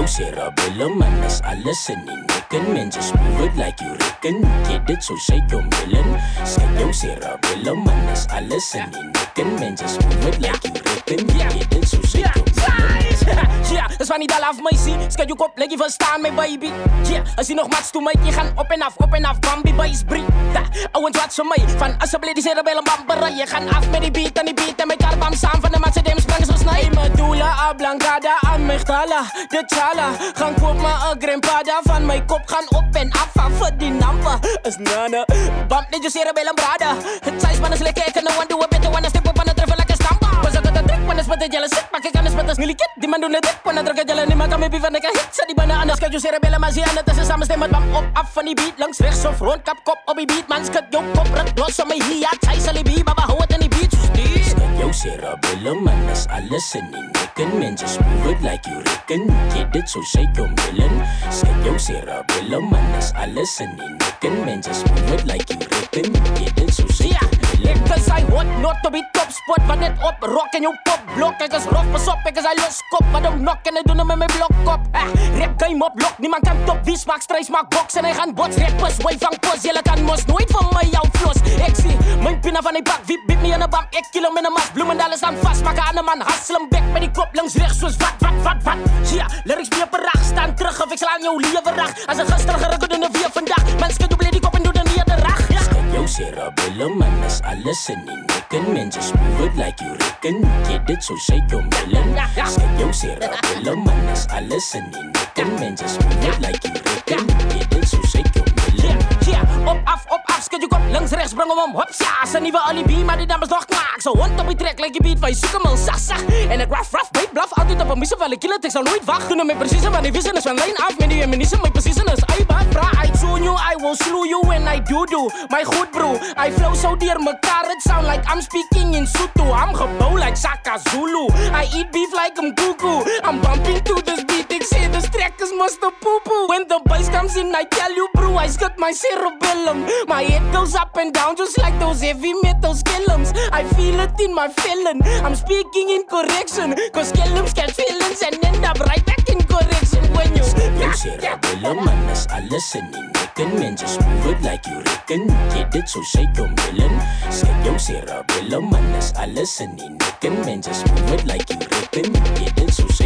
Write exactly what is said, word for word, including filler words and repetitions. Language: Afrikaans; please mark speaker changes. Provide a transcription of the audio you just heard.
Speaker 1: cerebellum, man, is alles in die nekken. Man, just move it like you reckon. Get it, so shake your melon. Skip your cerebellum, man, is alles in die nekken. Man, just move it like you reckon. Get it, so shake your melon.
Speaker 2: Ja, dat is waar niet al af, mij zie. Schud je kop, leg je verstaan, mijn baby. Ja, als je nog matst toe, mij, je gaan op en af, op en af. Bambi, boys, brie. Da, owens wat van mij. Van alsjeblieft, die cerebellum, bambara. Je gaan af met die beat en die beat. En mijn karbam samen van de matse dem sprang zo snel. Hey, medulla, ablancada, amygdala. De chala, gaan koop maar een grimpada. Van mijn kop gaan op en af, af voor die nampa. Is nana, bamp net je cerebellum, brada. Het size man is lekker, ik kan no one do a better one. Step op aan de treffer, lekker stampa. Was ik het druk, man is met de jelle zit. Pak ik anders met de snilliket, die man doen het dik. Wanneer druk het jelle niet, maar kan me bieven, ik kan hits. Die bannen anders, kijk je cerebellum, maar zie aan het is een samenstem met bam op, af van die beat. Langs rechts of rond, kap kop op die beat. Man, skut jou kop, ruk los op mij hier. Zij zal die beat, baba, hou het in die beat.
Speaker 1: Your cerebellum, man, is alles in die nekken. Man, just move it like you reckon. Get it, so shake your melon. Skip your cerebellum, man, is alles in die nekken. Man, just move it like you reckon. Get it, so shake your melon.
Speaker 2: Cause I want not to be top spot. Wat net op, rock en jou pop blok. Kijk eens rof, pas op, kijk eens hij los kop. Wat hem nok en hij doen hem met mijn blokkop. Ah, rap game op blok, niemand kan top. Wie smaakt strijd, maakt box en hij gaan bots. Rappers, wij vang pos, jullie kan mos nooit van mij jouw flos. Ik zie mijn pinna van die bak, wie biedt me in de bam. Ik kill hem in de mas, bloemen alles aan vast. Maken aan de man, hassel hem bek met die kop langs rechts. Zoals wat, wat, wat, wat. Ja, lyrics meer per rag, staan terug of ik slaan jou liever rag. Als een gisteren gerukken in de vier vandaag. Mensen doen die kop en doen dan niet de rag. Ja.
Speaker 1: Your cerebellum, man, is alles in die nekken. Man, just move it like you reckon. Get it, so shake your melon. Skip your cerebellum, man, is alles in die nekken. Man, just move it like you reckon. Get it, so shake your melon.
Speaker 2: Ja, op, af, op, af, skid je kop, langs, rechts, breng hem om, hops, ja, is een nieuwe alibi, maar die dames nog knaak, zo hond op die trek, like je beat, wij zoeken hem al zacht, zacht, en ik raf, raf, beet, blaf, altijd op een missen, wel ik kill het, ik zal nooit wachten, doen hem met precieze, maar die vissen is van lijn af, met die eminissen, mijn precieze is, ai, ba, bra, I tune you, I will slew you, and I do do, my goed bro, I flow so dear mekaar, it sound like I'm speaking in Sutu, I'm gebouw like Saka Zulu, I eat beef like I'm cuckoo, I'm bumping to this beat, ik say the trekkers must the poo poo, when the bass comes in, I tell you bro, I scut my cerebellum. My head goes up and down just like those heavy metal skellums. I feel it in my feeling. I'm speaking in correction. Cause skellums catch feelings and end up right back in correction when you
Speaker 1: Your cerebellum, man, is alles in die nekken. Man, just move it like you reckon. Get it, so shake your melon. Skip your cerebellum, man, is alles in die nekken. Man, just move it like you reckon. Get it, so